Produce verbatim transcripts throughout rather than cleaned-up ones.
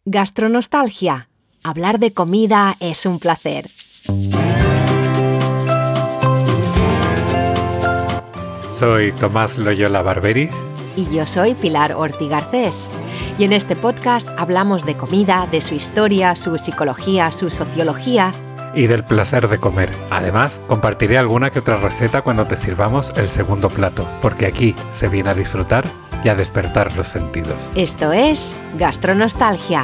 Gastronostalgia. Hablar de comida es un placer. Soy Tomás Loyola Barberis. Y yo soy Pilar Ortiz Garcés. Y en este podcast hablamos de comida, de su historia, su psicología, su sociología. Y del placer de comer. Además, compartiré alguna que otra receta cuando te sirvamos el segundo plato, porque aquí se viene a disfrutar y a despertar los sentidos. Esto es Gastronostalgia.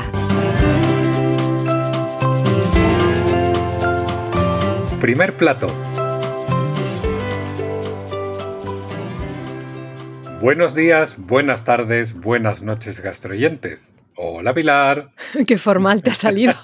Primer plato. Buenos días, buenas tardes, buenas noches, gastroyentes. Hola, Pilar. Qué formal te ha salido.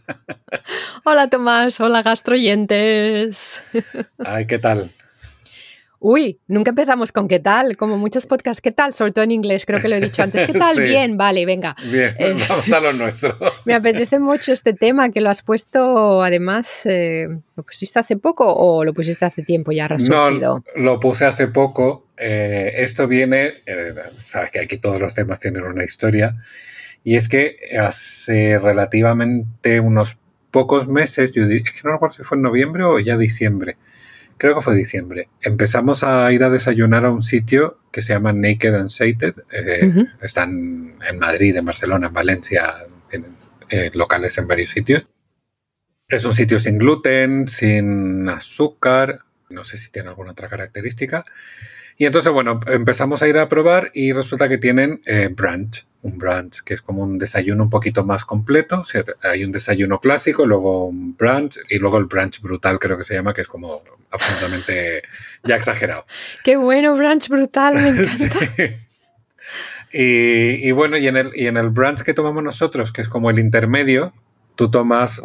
Hola, Tomás. Hola, gastroyentes. Ay, ¿qué tal? Uy, nunca empezamos con qué tal, como muchos podcasts, ¿qué tal? Sobre todo en inglés, creo que lo he dicho antes. ¿Qué tal? Sí. Bien, vale, venga. Bien, eh, vamos a lo nuestro. Me apetece mucho este tema, que lo has puesto, además, eh, ¿lo pusiste hace poco o lo pusiste hace tiempo ya resurgido? No, lo puse hace poco. Eh, esto viene, eh, sabes que aquí todos los temas tienen una historia, y es que hace relativamente unos pocos meses, yo diría, es que no recuerdo si fue en noviembre o ya diciembre, creo que fue diciembre, empezamos a ir a desayunar a un sitio que se llama Naked and Sated. Eh, uh-huh. Están en Madrid, en Barcelona, en Valencia, tienen eh, locales en varios sitios. Es un sitio sin gluten, sin azúcar, no sé si tiene alguna otra característica. Y entonces, bueno, empezamos a ir a probar y resulta que tienen eh, brunch, un brunch que es como un desayuno un poquito más completo. O sea, hay un desayuno clásico, luego un brunch y luego el brunch brutal, creo que se llama, que es como absolutamente ya exagerado. ¡Qué bueno, brunch brutal! Me encanta. Sí. Y, y bueno, y en, el, y en el brunch que tomamos nosotros, que es como el intermedio, tú tomas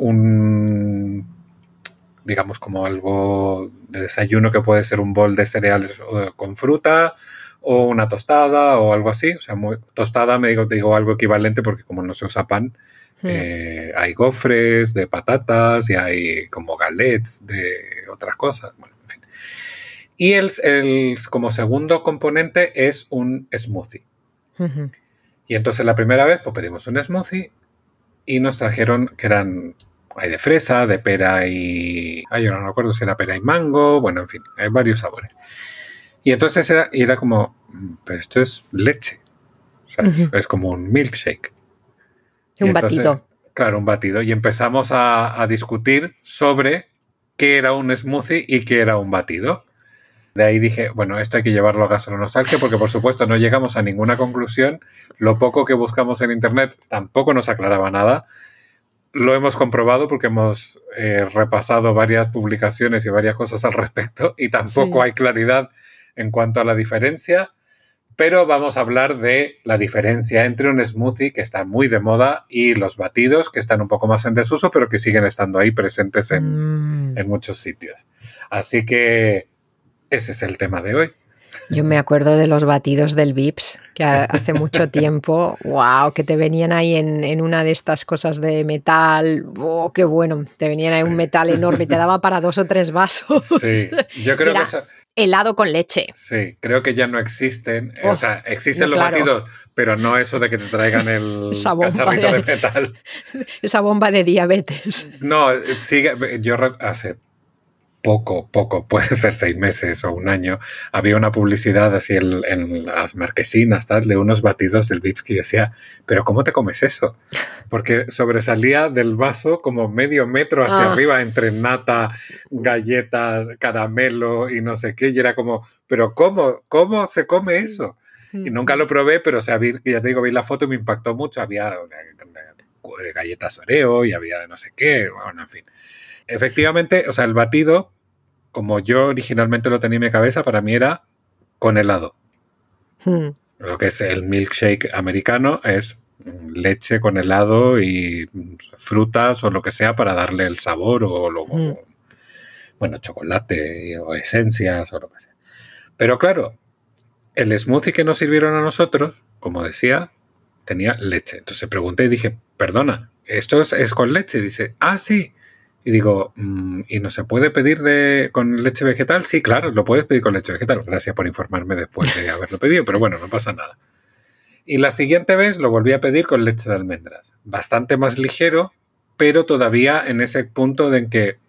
un... digamos como algo de desayuno que puede ser un bol de cereales con fruta o una tostada o algo así. O sea, muy, tostada me digo, digo algo equivalente porque como no se usa pan, hmm. eh, hay gofres de patatas y hay como galets de otras cosas. Bueno, en fin. Y el, el como segundo componente es un smoothie. Uh-huh. Y entonces la primera vez pues pedimos un smoothie y nos trajeron que eran... hay de fresa, de pera y... Ay, yo no recuerdo si era pera y mango. Bueno, en fin, hay varios sabores. Y entonces era, era como... Pero esto es leche. O sea, uh-huh. es, es como un milkshake. Un entonces, batido. Claro, un batido. Y empezamos a, a discutir sobre qué era un smoothie y qué era un batido. De ahí dije, bueno, esto hay que llevarlo a Gastronostalgia porque, por supuesto, no llegamos a ninguna conclusión. Lo poco que buscamos en internet tampoco nos aclaraba nada. Lo hemos comprobado porque hemos eh, repasado varias publicaciones y varias cosas al respecto y tampoco sí. hay claridad en cuanto a la diferencia, pero vamos a hablar de la diferencia entre un smoothie, que está muy de moda, y los batidos, que están un poco más en desuso, pero que siguen estando ahí presentes en, mm. en muchos sitios. Así que ese es el tema de hoy. Yo me acuerdo de los batidos del Vips, que hace mucho tiempo, wow, que te venían ahí en, en una de estas cosas de metal, oh, qué bueno, te venían ahí sí. un metal enorme, te daba para dos o tres vasos. Sí, yo creo que eso... helado con leche. Sí, creo que ya no existen, oh, o sea, existen no, los claro. batidos, pero no eso de que te traigan el cacharrito de... de metal. Esa bomba de diabetes. No, sigue, yo hace... poco, poco, puede ser seis meses o un año, había una publicidad así en, en las marquesinas, tal, de unos batidos del Vips que yo decía, ¿pero cómo te comes eso? Porque sobresalía del vaso como medio metro hacia ah. arriba entre nata, galletas, caramelo y no sé qué, y era como, ¿pero cómo? ¿Cómo se come eso? Sí. Y nunca lo probé, pero o sea, vi, ya te digo, vi la foto y me impactó mucho, había galletas Oreo y había de no sé qué, bueno, en fin. Efectivamente, o sea, el batido, como yo originalmente lo tenía en mi cabeza, para mí era con helado. Hmm. Lo que es el milkshake americano es leche con helado y frutas o lo que sea para darle el sabor o, lo, hmm. o bueno, chocolate o esencias o lo que sea. Pero claro, el smoothie que nos sirvieron a nosotros, como decía, tenía leche. Entonces pregunté y dije, perdona, ¿esto es, es con leche? Y dice, ah, sí. Y digo, ¿y no se puede pedir de con leche vegetal? Sí, claro, lo puedes pedir con leche vegetal. Gracias por informarme después de haberlo pedido, pero bueno, no pasa nada. Y la siguiente vez lo volví a pedir con leche de almendras. Bastante más ligero, pero todavía en ese punto de en que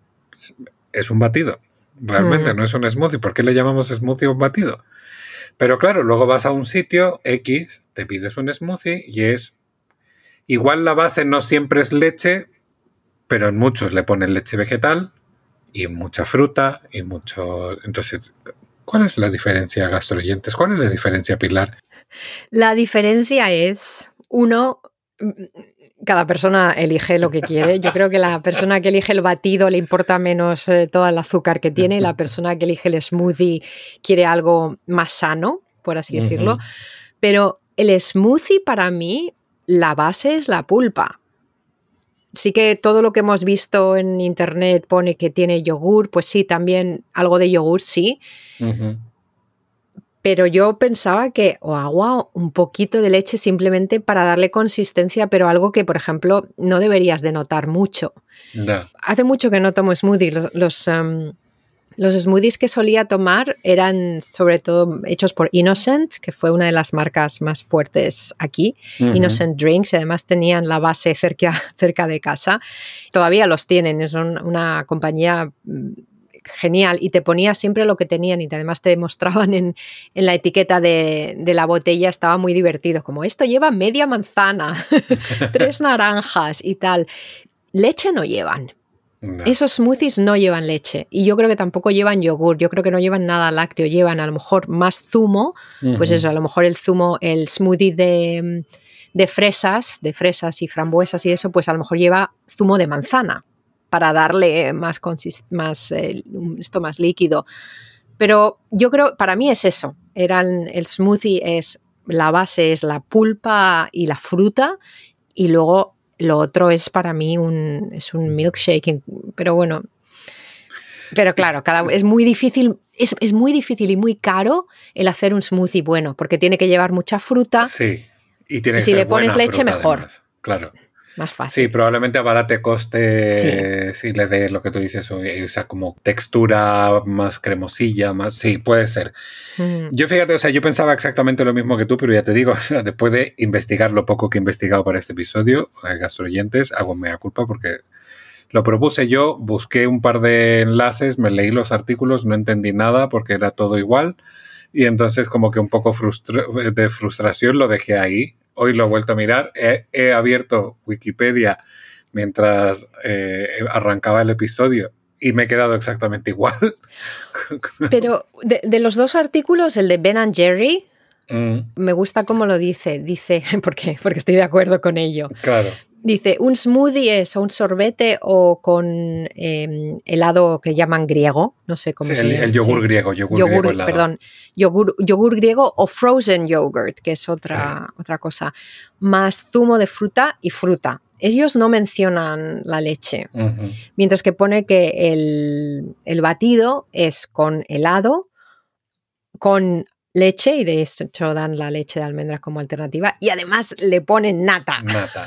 es un batido. Realmente Mm. no es un smoothie. ¿Por qué le llamamos smoothie a un batido? Pero claro, luego vas a un sitio X, te pides un smoothie y es... Igual la base no siempre es leche, pero en muchos le ponen leche vegetal y mucha fruta y mucho... Entonces, ¿cuál es la diferencia, gastroyentes? ¿Cuál es la diferencia, Pilar? La diferencia es, uno, cada persona elige lo que quiere. Yo creo que la persona que elige el batido le importa menos eh, todo el azúcar que tiene, y la persona que elige el smoothie quiere algo más sano, por así decirlo. Uh-huh. Pero el smoothie, para mí, la base es la pulpa. Sí que todo lo que hemos visto en internet pone que tiene yogur, pues sí, también algo de yogur, sí. Uh-huh. Pero yo pensaba que o agua o un poquito de leche simplemente para darle consistencia, pero algo que, por ejemplo, no deberías de notar mucho. No. Hace mucho que no tomo smoothie. Los, los, um, los smoothies que solía tomar eran sobre todo hechos por Innocent, que fue una de las marcas más fuertes aquí. Uh-huh. Innocent Drinks, y además tenían la base cerca, cerca de casa. Todavía los tienen, es un, una compañía... genial, y te ponía siempre lo que tenían y además te demostraban en, en la etiqueta de, de la botella. Estaba muy divertido, como esto lleva media manzana, tres naranjas y tal. Leche no llevan. No. Esos smoothies no llevan leche, y yo creo que tampoco llevan yogur, yo creo que no llevan nada lácteo, llevan a lo mejor más zumo, uh-huh. Pues eso, a lo mejor el zumo, el smoothie de, de fresas, de fresas y frambuesas y eso, pues a lo mejor lleva zumo de manzana, para darle más, consist- más eh, esto más líquido. Pero yo creo, para mí es eso. Eran, el smoothie es, la base es la pulpa y la fruta, y luego lo otro es para mí un, es un milkshake. Pero bueno, pero claro, cada, es muy difícil, es, es muy difícil y muy caro el hacer un smoothie bueno, porque tiene que llevar mucha fruta. Sí, y, tiene y que si ser le pones leche, fruta, mejor. Además. Claro. Más fácil. Sí, probablemente abarate coste, sí. Si le dé lo que tú dices, o sea, como textura más cremosilla, más, sí, puede ser. Mm. Yo fíjate, o sea, yo pensaba exactamente lo mismo que tú, pero ya te digo, o sea, después de investigar lo poco que he investigado para este episodio, gastroyentes, hago mea culpa porque lo propuse yo, busqué un par de enlaces, me leí los artículos, no entendí nada porque era todo igual, y entonces como que un poco frustra- de frustración lo dejé ahí. Hoy lo he vuelto a mirar, he, he abierto Wikipedia mientras eh, arrancaba el episodio y me he quedado exactamente igual. Pero de, de los dos artículos, el de Ben and Jerry, mm. me gusta cómo lo dice. Dice, ¿por qué? Porque estoy de acuerdo con ello. Claro. Dice, un smoothie es un sorbete o con eh, helado que llaman griego, no sé cómo sí, se el, llama. el yogur sí. griego, yogur, yogur griego helado. Perdón, yogur, yogur griego o frozen yogurt, que es otra, sí. otra cosa, más zumo de fruta y fruta. Ellos no mencionan la leche, uh-huh. Mientras que pone que el, el batido es con helado, con leche, y de hecho dan la leche de almendras como alternativa, y además le ponen nata. Nata.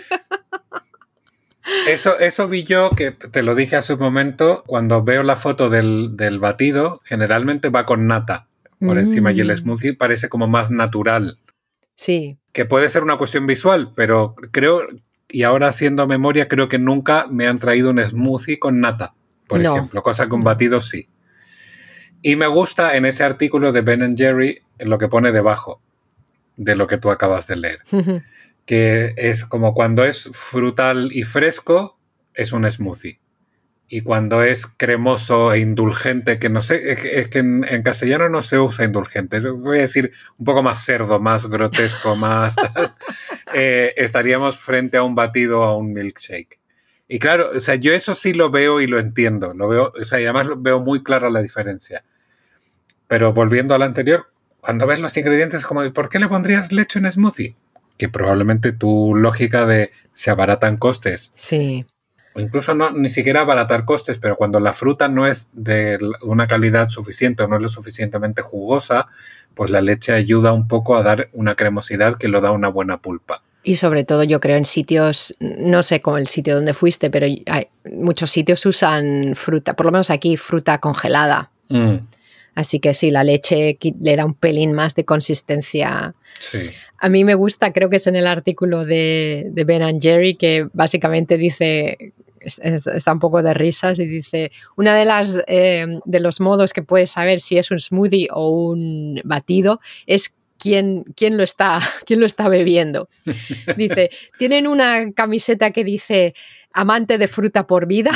Eso, eso vi yo, que te lo dije hace un momento, cuando veo la foto del, del batido, generalmente va con nata por mm. encima, y el smoothie parece como más natural. Sí. Que puede ser una cuestión visual, pero creo, y ahora haciendo memoria, creo que nunca me han traído un smoothie con nata, por no. ejemplo, cosa que un batido sí. Y me gusta en ese artículo de Ben and Jerry lo que pone debajo de lo que tú acabas de leer. Que es como cuando es frutal y fresco, es un smoothie. Y cuando es cremoso e indulgente, que no sé, es que, es que en, en castellano no se usa indulgente, voy a decir un poco más cerdo, más grotesco, más tal, eh, estaríamos frente a un batido o a un milkshake. Y claro, o sea, yo eso sí lo veo y lo entiendo, lo veo, o sea, y además veo muy clara la diferencia. Pero volviendo al anterior, cuando ves los ingredientes, como, ¿por qué le pondrías leche en smoothie? Que probablemente tu lógica de se abaratan costes. Sí. O incluso no, ni siquiera abaratar costes, pero cuando la fruta no es de una calidad suficiente o no es lo suficientemente jugosa, pues la leche ayuda un poco a dar una cremosidad que lo da una buena pulpa. Y sobre todo yo creo en sitios, no sé cómo el sitio donde fuiste, pero hay, muchos sitios usan fruta, por lo menos aquí fruta congelada. Mm. Así que sí, la leche le da un pelín más de consistencia. Sí. A mí me gusta, creo que es en el artículo de, de Ben and Jerry, que básicamente dice, está un poco de risas y dice, una de las eh, de los modos que puedes saber si es un smoothie o un batido es quién, quién, lo, está, quién lo está bebiendo. Dice, tienen una camiseta que dice amante de fruta por vida,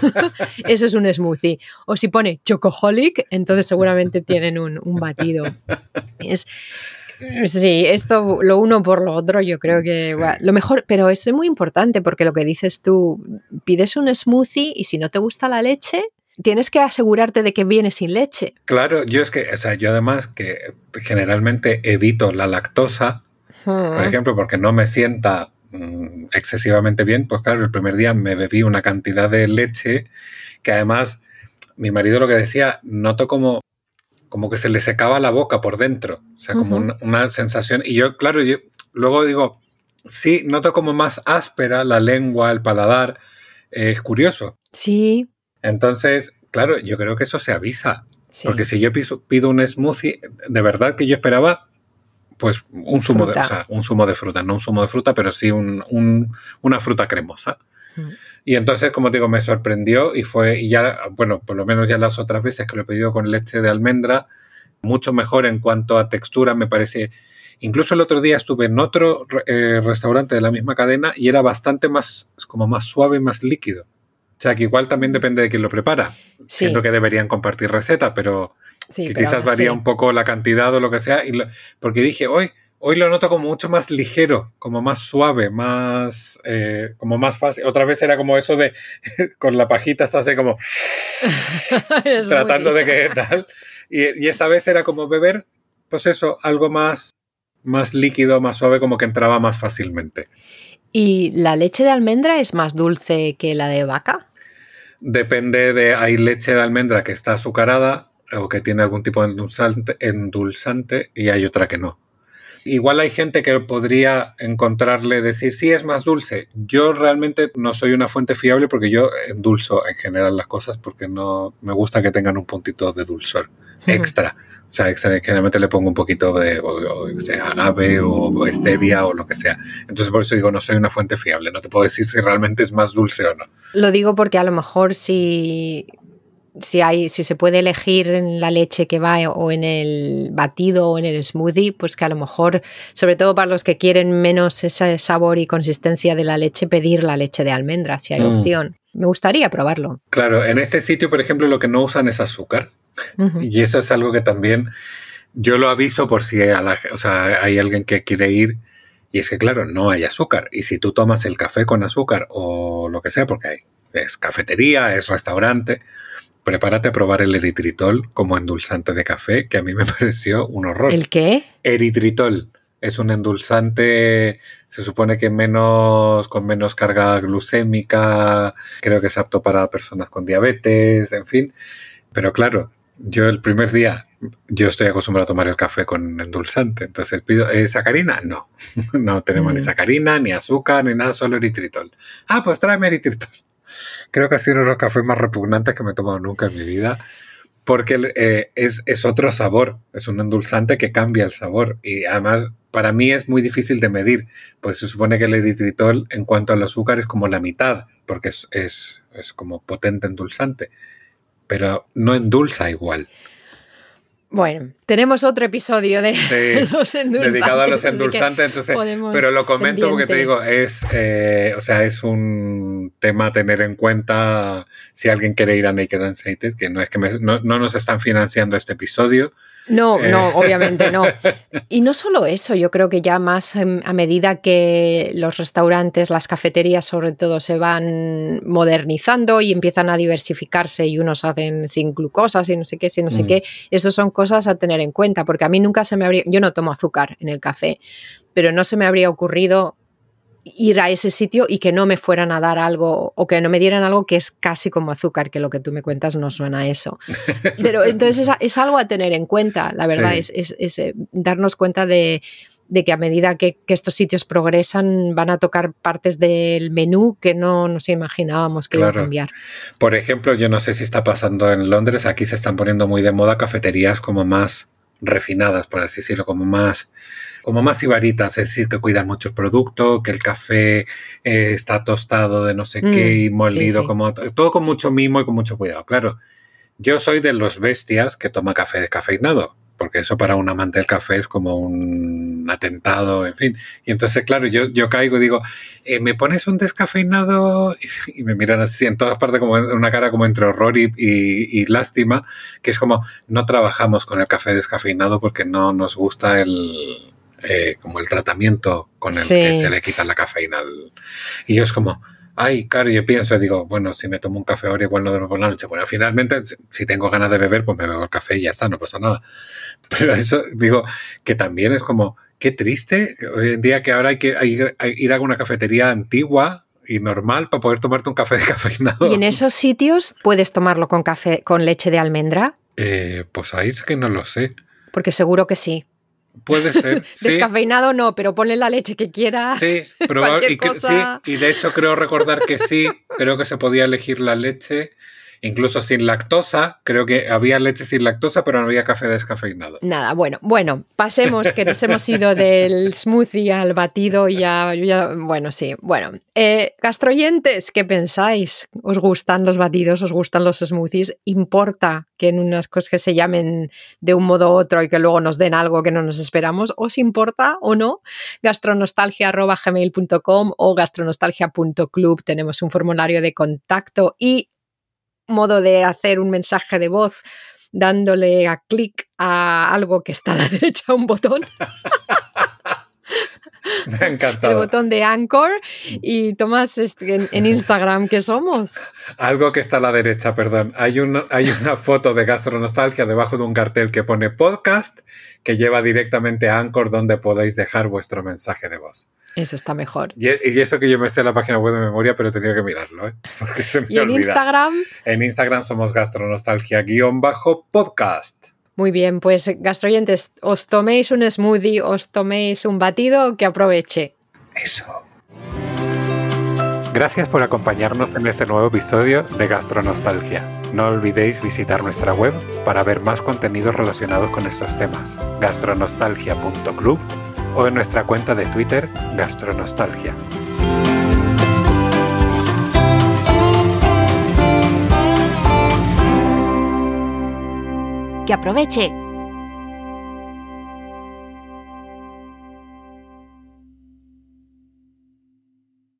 eso es un smoothie. O si pone chocoholic, entonces seguramente tienen un, un batido. Es... Sí, esto lo uno por lo otro, yo creo que sí. Bueno, lo mejor, pero eso es muy importante porque lo que dices tú, pides un smoothie y si no te gusta la leche, tienes que asegurarte de que viene sin leche. Claro, yo es que, o sea, yo además que generalmente evito la lactosa, hmm. por ejemplo, porque no me sienta mmm, excesivamente bien, pues claro, el primer día me bebí una cantidad de leche que además mi marido lo que decía, noto como como que se le secaba la boca por dentro, o sea, como uh-huh. una, una sensación, y yo, claro, yo luego digo, sí, noto como más áspera la lengua, el paladar, eh, es curioso. Sí. Entonces, claro, yo creo que eso se avisa, sí. porque si yo piso, pido un smoothie, de verdad que yo esperaba, pues, un zumo, de, o sea, un zumo de fruta, no un zumo de fruta, pero sí un, un, una fruta cremosa. Uh-huh. Y entonces, como te digo, me sorprendió y fue, y ya, bueno, por lo menos ya las otras veces que lo he pedido con leche de almendra, mucho mejor en cuanto a textura, me parece. Incluso el otro día estuve en otro eh, restaurante de la misma cadena y era bastante más, como más suave, más líquido. O sea, que igual también depende de quién lo prepara. Sí. Siento que deberían compartir receta, pero sí, que pero quizás varía sí. un poco la cantidad o lo que sea. Y lo, porque dije, hoy... Hoy lo noto como mucho más ligero, como más suave, más eh, como más fácil. Otra vez era como eso de con la pajita estás así como tratando de que tal. Y, y esta vez era como beber, pues eso, algo más, más líquido, más suave, como que entraba más fácilmente. ¿Y la leche de almendra es más dulce que la de vaca? Depende de, hay leche de almendra que está azucarada o que tiene algún tipo de endulzante, endulzante y hay otra que no. Igual hay gente que podría encontrarle, decir, sí, es más dulce. Yo realmente no soy una fuente fiable porque yo endulzo en general las cosas porque no me gusta que tengan un puntito de dulzor extra. Uh-huh. O sea, extra, generalmente le pongo un poquito de o, o sea, agave o, o stevia o lo que sea. Entonces por eso digo, no soy una fuente fiable. No te puedo decir si realmente es más dulce o no. Lo digo porque a lo mejor si... Si, hay, si se puede elegir en la leche que va o en el batido o en el smoothie, pues que a lo mejor, sobre todo para los que quieren menos ese sabor y consistencia de la leche, pedir la leche de almendra, si hay mm. opción. Me gustaría probarlo. Claro, en este sitio, por ejemplo, lo que no usan es azúcar. Uh-huh. Y eso es algo que también yo lo aviso por si a la, o sea, hay alguien que quiere ir. Y es que, claro, no hay azúcar. Y si tú tomas el café con azúcar o lo que sea, porque hay, es cafetería, es restaurante... Prepárate a probar el eritritol como endulzante de café, que a mí me pareció un horror. ¿El qué? Eritritol. Es un endulzante, se supone que menos, con menos carga glucémica, creo que es apto para personas con diabetes, en fin. Pero claro, yo el primer día, yo estoy acostumbrado a tomar el café con endulzante, entonces pido, ¿eh, sacarina? No, no tenemos mm. ni sacarina, ni azúcar, ni nada, solo eritritol. Ah, pues tráeme eritritol. Creo que ha sido uno de los cafés más repugnantes que me he tomado nunca en mi vida, porque eh, es, es otro sabor, es un endulzante que cambia el sabor y además para mí es muy difícil de medir, pues se supone que el eritritol en cuanto al azúcar es como la mitad, porque es, es, es como potente endulzante, pero no endulza igual. Bueno, tenemos otro episodio de sí, los endulzantes. Dedicado a los endulzantes, entonces, pero lo comento pendiente. Porque te digo, es, eh, o sea, es un tema a tener en cuenta si alguien quiere ir a Naked and Sated, que no es que me, no, no nos están financiando este episodio. No, eh. no, obviamente no. Y no solo eso, yo creo que ya más a medida que los restaurantes, las cafeterías sobre todo se van modernizando y empiezan a diversificarse y unos hacen sin glucosas y no sé qué, si no sé mm. qué, eso son cosas a tener en cuenta, porque a mí nunca se me habría, yo no tomo azúcar en el café, pero no se me habría ocurrido ir a ese sitio y que no me fueran a dar algo o que no me dieran algo que es casi como azúcar, que lo que tú me cuentas no suena a eso. Pero entonces es, es algo a tener en cuenta, la verdad, sí. es, es, es darnos cuenta de, de que a medida que, que estos sitios progresan van a tocar partes del menú que no nos imaginábamos que Claro. iba a cambiar. Por ejemplo, yo no sé si está pasando en Londres, aquí se están poniendo muy de moda cafeterías como más refinadas, por así decirlo, como más, como más ibaritas, es decir, que cuidan mucho el producto, que el café eh, está tostado de no sé Mm, qué y molido, sí, sí. como todo con mucho mimo y con mucho cuidado. Claro, yo soy de los bestias que toma café descafeinado, porque eso para un amante del café es como un atentado, en fin. Y entonces, claro, yo, yo caigo y digo, eh, ¿me pones un descafeinado? Y me miran así en todas partes, como una cara como entre horror y, y, y lástima, que es como, no trabajamos con el café descafeinado porque no nos gusta el, eh, como el tratamiento con el Sí. que se le quita la cafeína. al- Y yo es como, ay, claro, yo pienso, digo, bueno, si me tomo un café ahora igual no duermo por la noche. Bueno, finalmente, si- si tengo ganas de beber, pues me bebo el café y ya está, no pasa nada. Pero eso, digo, que también es como, qué triste, que hoy en día que ahora hay que ir, hay- ir a una cafetería antigua y normal para poder tomarte un café descafeinado. ¿Y en esos sitios puedes tomarlo con café con leche de almendra? Eh, pues ahí es que no lo sé. Porque seguro que sí. Puede ser, sí. Descafeinado no, pero ponle la leche que quieras. Sí, probable, Cualquier y, que, cosa. sí, y de hecho creo recordar que sí, creo que se podía elegir la leche, incluso sin lactosa, creo que había leche sin lactosa, pero no había café descafeinado. Nada, bueno, bueno, pasemos que nos hemos ido del smoothie al batido y ya, ya bueno, sí, bueno. Eh, gastroyentes, ¿qué pensáis? ¿Os gustan los batidos? ¿Os gustan los smoothies? ¿Importa que en unas cosas que se llamen de un modo u otro y que luego nos den algo que no nos esperamos? ¿Os importa o no? gastronostalgia arroba gmail punto com o gastronostalgia punto club. Tenemos un formulario de contacto y modo de hacer un mensaje de voz dándole a clic a algo que está a la derecha, un botón. Me ha encantado. El botón de Anchor. Y Tomás, en, en Instagram, ¿qué somos? Algo que está a la derecha, perdón. Hay una, hay una foto de Gastronostalgia debajo de un cartel que pone podcast que lleva directamente a Anchor donde podéis dejar vuestro mensaje de voz. Eso está mejor. Y, y eso que yo me sé la página web de memoria, pero he tenido que mirarlo, ¿eh? Porque se me ¿Y en olvida. Instagram? En Instagram somos gastronostalgia-podcast. Muy bien, pues gastroyentes, os toméis un smoothie, os toméis un batido, que aproveche. Eso. Gracias por acompañarnos en este nuevo episodio de Gastronostalgia. No olvidéis visitar nuestra web para ver más contenidos relacionados con estos temas, gastronostalgia punto club, o en nuestra cuenta de Twitter, Gastronostalgia. Que aproveche.